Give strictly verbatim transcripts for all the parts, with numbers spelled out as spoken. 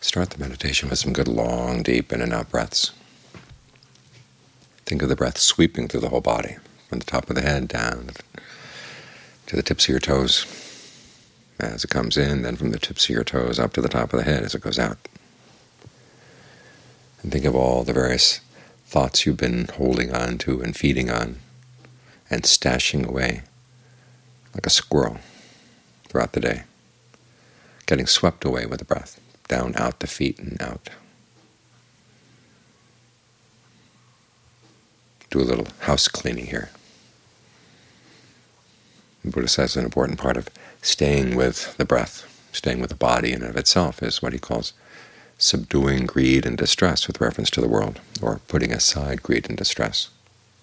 Start the meditation with some good long, deep in and out breaths. Think of the breath sweeping through the whole body, from the top of the head down to the tips of your toes as it comes in, then from the tips of your toes up to the top of the head as it goes out. And think of all the various thoughts you've been holding on to and feeding on and stashing away like a squirrel throughout the day, getting swept away with the breath, down, out the feet and out. Do a little house cleaning here. The Buddha says an important part of staying with the breath, staying with the body in and of itself, is what he calls subduing greed and distress with reference to the world, or putting aside greed and distress.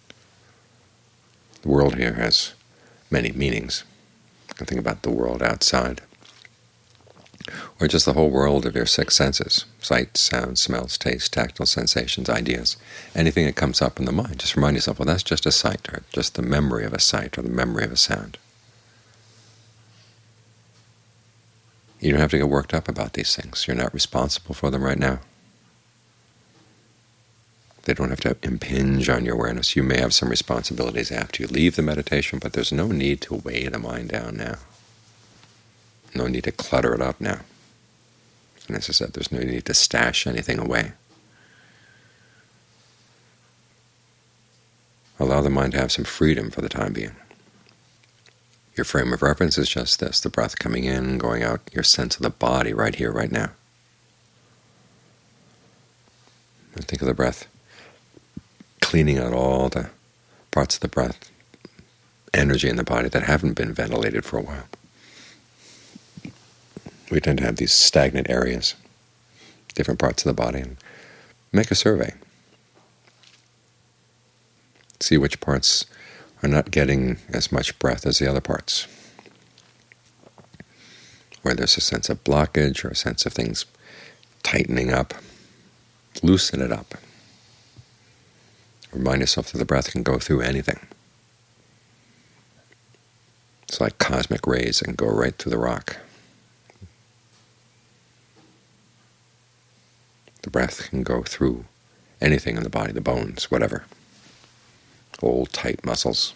The world here has many meanings. You can think about the world outside, or just the whole world of your six senses: sight, sound, smells, taste, tactile sensations, ideas. Anything that comes up in the mind, just remind yourself, well, that's just a sight, or just the memory of a sight, or the memory of a sound. You don't have to get worked up about these things. You're not responsible for them right now. They don't have to impinge on your awareness. You may have some responsibilities after you leave the meditation, but there's no need to weigh the mind down now. No need to clutter it up now. And as I said, there's no need to stash anything away. Allow the mind to have some freedom for the time being. Your frame of reference is just this: the breath coming in, going out, your sense of the body right here, right now. And think of the breath cleaning out all the parts of the breath, energy in the body that haven't been ventilated for a while. We tend to have these stagnant areas, different parts of the body, and make a survey. See which parts are not getting as much breath as the other parts, where there's a sense of blockage or a sense of things tightening up. Loosen it up. Remind yourself that the breath can go through anything. It's like cosmic rays that can go right through the rock. The breath can go through anything in the body, the bones, whatever. Old, tight muscles.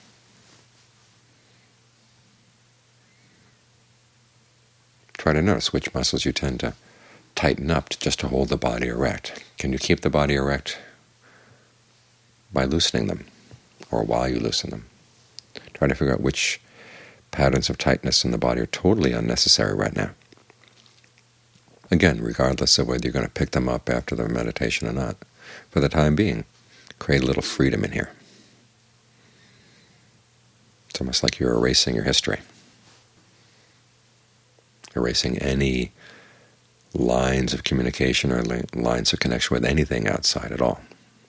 Try to notice which muscles you tend to tighten up to just to hold the body erect. Can you keep the body erect by loosening them, or while you loosen them? Try to figure out which patterns of tightness in the body are totally unnecessary right now. Again, regardless of whether you're going to pick them up after the meditation or not, for the time being, create a little freedom in here. It's almost like you're erasing your history, erasing any lines of communication or lines of connection with anything outside at all.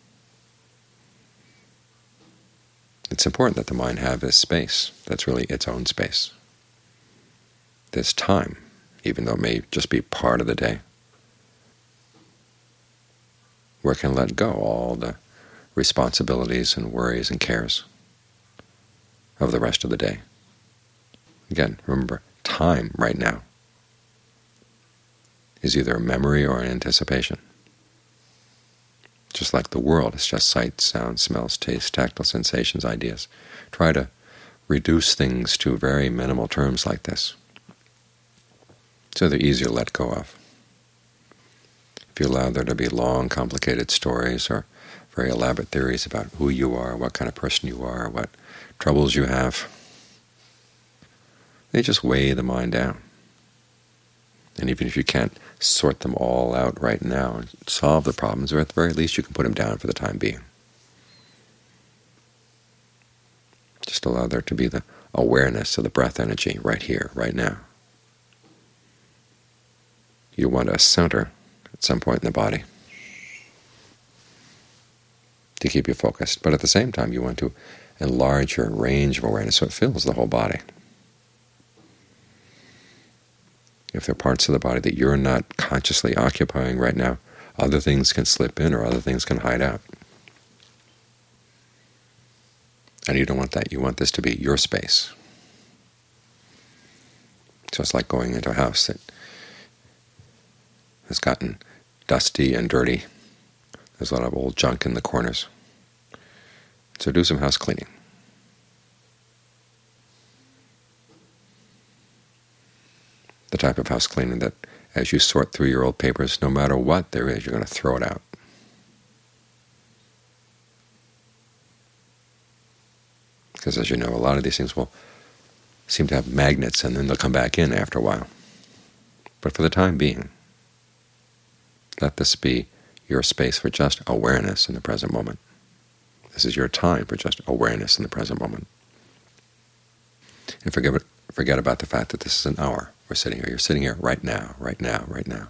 It's important that the mind have this space that's really its own space, this time, even though it may just be part of the day, where it can let go all the responsibilities and worries and cares of the rest of the day. Again, remember, time right now is either a memory or an anticipation. Just like the world, it's just sight, sound, smells, taste, tactile sensations, ideas. Try to reduce things to very minimal terms like this, so they're easier to let go of. If you allow there to be long, complicated stories or very elaborate theories about who you are, what kind of person you are, what troubles you have, they just weigh the mind down. And even if you can't sort them all out right now and solve the problems, or at the very least you can put them down for the time being. Just allow there to be the awareness of the breath energy right here, right now. You want a center at some point in the body to keep you focused, but at the same time you want to enlarge your range of awareness so it fills the whole body. If there are parts of the body that you're not consciously occupying right now, other things can slip in or other things can hide out. And you don't want that. You want this to be your space. So it's like going into a house that has gotten dusty and dirty. There's a lot of old junk in the corners. So do some house cleaning. The type of house cleaning that as you sort through your old papers, no matter what there is, you're going to throw it out. Because as you know, a lot of these things will seem to have magnets, and then they'll come back in after a while. But for the time being, let this be your space for just awareness in the present moment. This is your time for just awareness in the present moment. And forget, forget about the fact that this is an hour. We're sitting here. You're sitting here right now, right now, right now.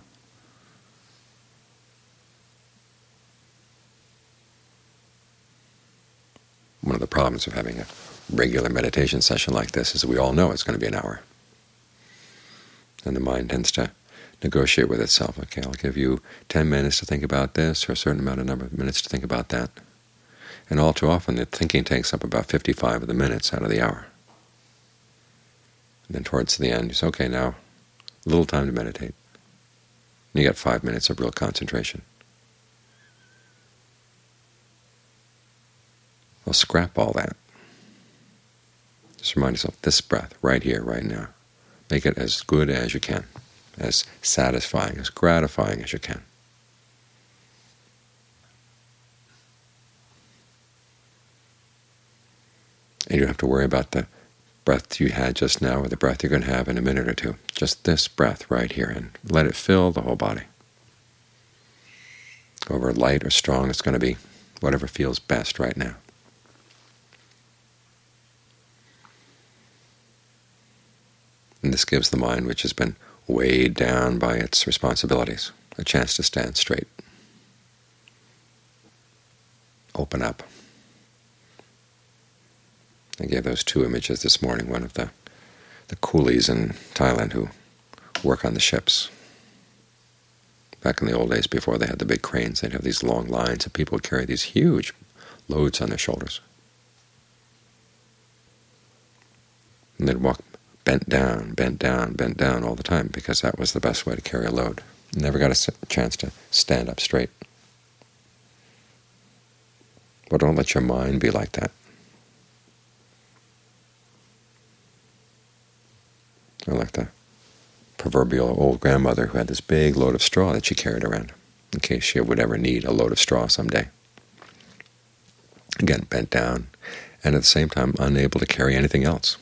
One of the problems of having a regular meditation session like this is that we all know it's going to be an hour. And the mind tends to negotiate with itself. Okay, I'll give you ten minutes to think about this, or a certain amount of number of minutes to think about that. And all too often the thinking takes up about fifty-five of the minutes out of the hour. And then towards the end, you say, okay, now a little time to meditate. And you get five minutes of real concentration. Well, scrap all that. Just remind yourself, this breath, right here, right now. Make it as good as you can, as satisfying, as gratifying as you can. And you don't have to worry about the breath you had just now or the breath you're going to have in a minute or two. Just this breath right here, and let it fill the whole body. However light or strong it's going to be, whatever feels best right now. And this gives the mind, which has been weighed down by its responsibilities, a chance to stand straight. Open up. I gave those two images this morning, one of the, the coolies in Thailand who work on the ships. Back in the old days, before they had the big cranes, they'd have these long lines of people who carry these huge loads on their shoulders. And they'd walk bent down, bent down, bent down all the time, because that was the best way to carry a load. Never got a chance to stand up straight. But don't let your mind be like that. Or like the proverbial old grandmother who had this big load of straw that she carried around in case she would ever need a load of straw someday. Again, bent down, and at the same time unable to carry anything else.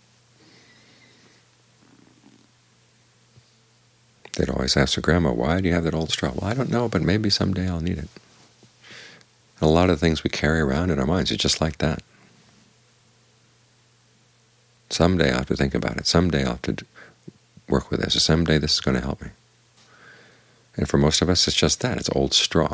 They'd always ask her grandma, why do you have that old straw? Well, I don't know, but maybe someday I'll need it. And a lot of the things we carry around in our minds are just like that. Someday I'll have to think about it. Someday I'll have to work with this. Or someday this is going to help me. And for most of us, it's just that. It's old straw.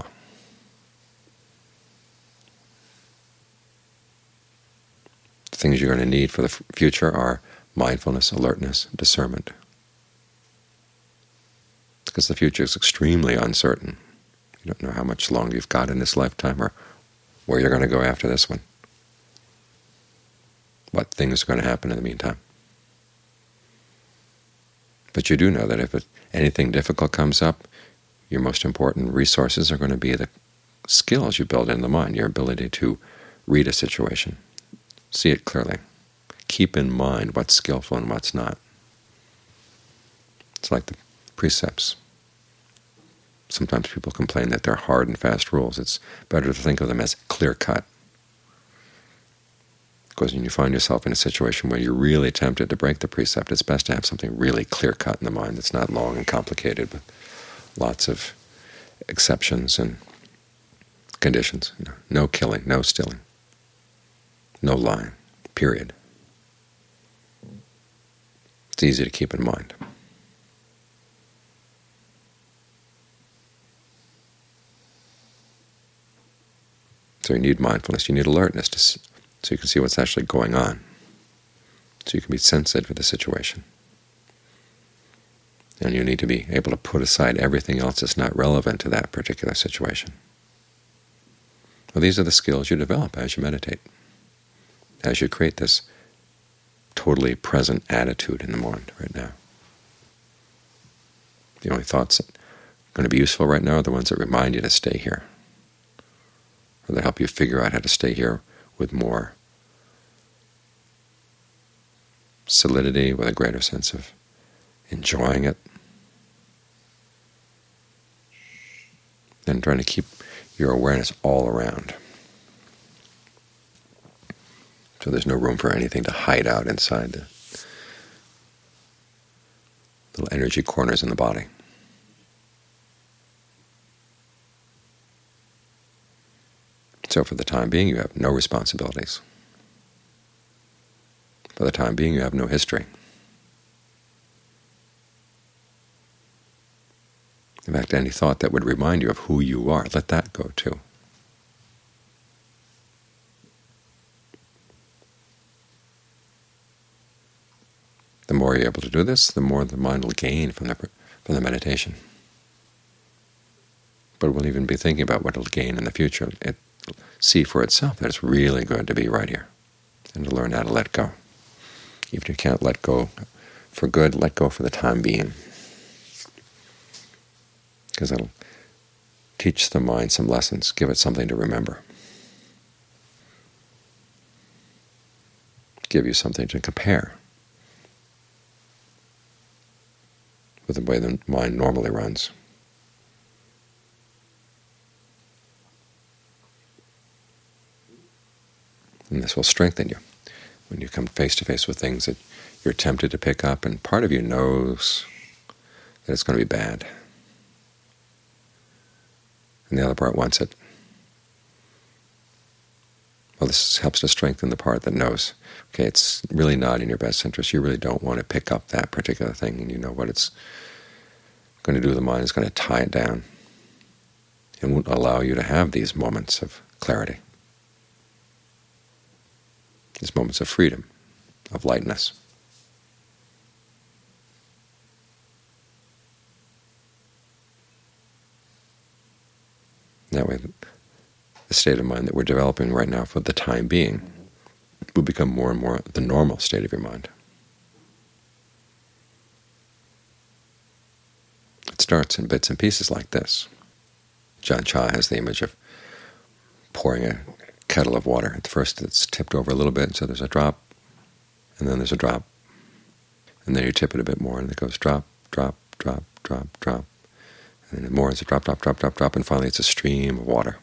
The things you're going to need for the future are mindfulness, alertness, discernment. Because the future is extremely uncertain. You don't know how much longer you've got in this lifetime or where you're going to go after this one. What things are going to happen in the meantime. But you do know that if it, anything difficult comes up, your most important resources are going to be the skills you build in the mind, your ability to read a situation, see it clearly, keep in mind what's skillful and what's not. It's like the precepts. Sometimes people complain that they're hard and fast rules. It's better to think of them as clear-cut. Because when you find yourself in a situation where you're really tempted to break the precept, it's best to have something really clear-cut in the mind that's not long and complicated with lots of exceptions and conditions. You know, no killing, no stealing, no lying, period. It's easy to keep in mind. So you need mindfulness, you need alertness to, so you can see what's actually going on, so you can be sensitive to the situation. And you need to be able to put aside everything else that's not relevant to that particular situation. Well, these are the skills you develop as you meditate, as you create this totally present attitude in the mind right now. The only thoughts that going to be useful right now are the ones that remind you to stay here, or that help you figure out how to stay here with more solidity, with a greater sense of enjoying it, and trying to keep your awareness all around, so there's no room for anything to hide out inside the little energy corners in the body. So for the time being, you have no responsibilities. For the time being, you have no history. In fact, any thought that would remind you of who you are, let that go too. The more you're able to do this, the more the mind will gain from the, from the meditation. But it will even be thinking about what it will gain in the future. It will see for itself that it's really good to be right here, and to learn how to let go. Even if you can't let go for good, let go for the time being, because it'll teach the mind some lessons, give it something to remember, give you something to compare with the way the mind normally runs. And this will strengthen you when you come face to face with things that you're tempted to pick up, and part of you knows that it's going to be bad, and the other part wants it. Well, this helps to strengthen the part that knows, okay, it's really not in your best interest. You really don't want to pick up that particular thing, and you know what it's going to do to the mind is going to tie it down and won't allow you to have these moments of clarity, these moments of freedom, of lightness. That way, the state of mind that we're developing right now for the time being will become more and more the normal state of your mind. It starts in bits and pieces like this. Ajaan Chah has the image of pouring a kettle of water. At first it's tipped over a little bit, so there's a drop, and then there's a drop, and then you tip it a bit more, and it goes drop, drop, drop, drop, drop, and then more, it's a drop, drop, drop, drop, drop, and finally it's a stream of water.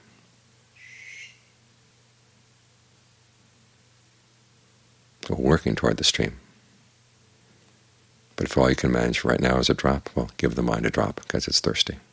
So working toward the stream. But if all you can manage right now is a drop, well, give the mind a drop because it's thirsty.